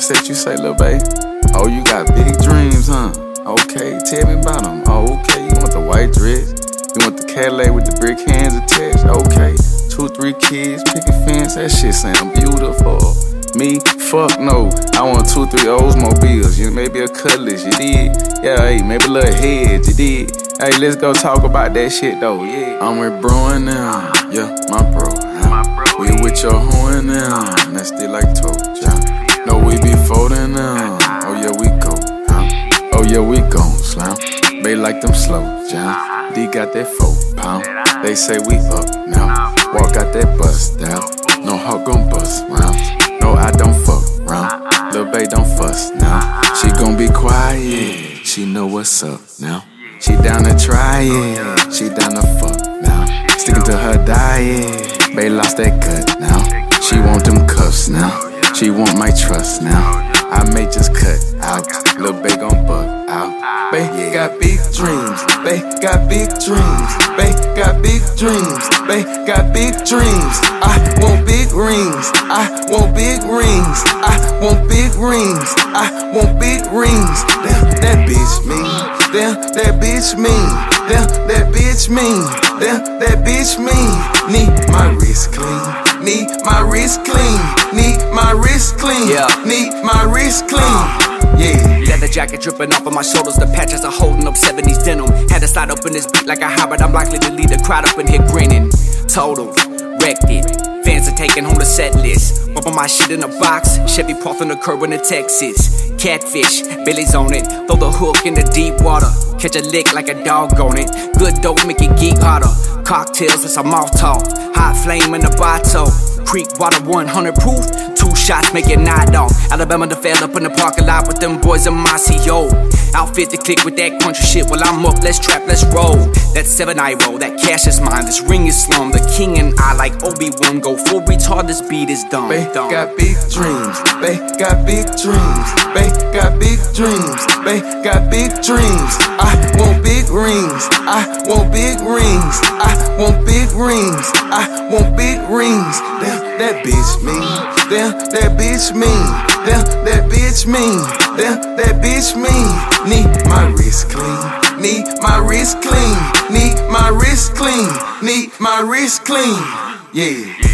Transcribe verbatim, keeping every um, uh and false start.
set, you say, lil' babe, oh, you got big dreams, huh? Okay, tell me about them. Oh, okay, you want the white dress? You want the Cadillac with the brick hands attached? Okay, two, three kids, picket fence, that shit sound beautiful. Me? Fuck no. I want two, three Oldsmobiles. You maybe a Cutlass, you did? Yeah, hey, maybe a little head, you did? Hey, let's go talk about that shit though, yeah. I'm with Bruin now, yeah, my bro. Huh? We with your horn now, that's still like told ya. No, we be folding now. Oh yeah, we go. Huh? Oh yeah, we gon' slam. They like them slow, yeah. D got that four pound. They say we up now. Walk out that bust down. No hawk gon' bust round. No, I don't fuck round. Lil' bae don't fuss now. She gon' be quiet. She know what's up now. She down to try it. She down to fuck now. Sticking to her diet. Bae lost that cut now. She want them cuffs now. She want my trust now. I may just cut out. Lil' bae gon' bug out. Bae got big dreams. Bae got big dreams. Bae got big dreams. Bae got big dreams. I want big rings. I want big rings. I want big rings. I want big rings. Damn, that bitch mean. Damn, that bitch mean. Damn, that bitch mean. Damn, that bitch mean. Need my wrist clean. Need my wrist clean. Need my wrist clean. Yeah. Need my wrist clean. Yeah. Leather jacket dripping off of my shoulders. The patches are holding up seventies denim. Had to slide up in this beat like a hybrid. I'm likely to lead the crowd up in here grinning. Total, wrecked it. Fans are taking home the set list. Bumping my shit in a box. Chevy Proth on the curb in the Texas. Catfish, Billy's on it. Throw the hook in the deep water. Catch a lick like a dog on it. Good dope make it geek harder. Cocktails with some mouth talk. Hot flame in the bottle. Creek water one hundred proof. Two shots make it nod off. Alabama to fail up in the parking lot with them boys in my C O. Outfit to click with that country shit. While I'm up, let's trap, let's roll. That seven I roll, that cash is mine. This ring is slum. The king and I like Obi-Wan. Go full retard, this beat is dumb. Bae got big dreams. Bae got big dreams. Bae got big dreams. Bae got big dreams. I want big rings. I want big rings. I want big rings. I want big rings. Damn, that bitch mean. Damn, that bitch mean. Damn, that bitch mean. Damn, that bitch mean. Need my wrist clean. Need my wrist clean. Need my wrist clean. Need my wrist clean. Yeah.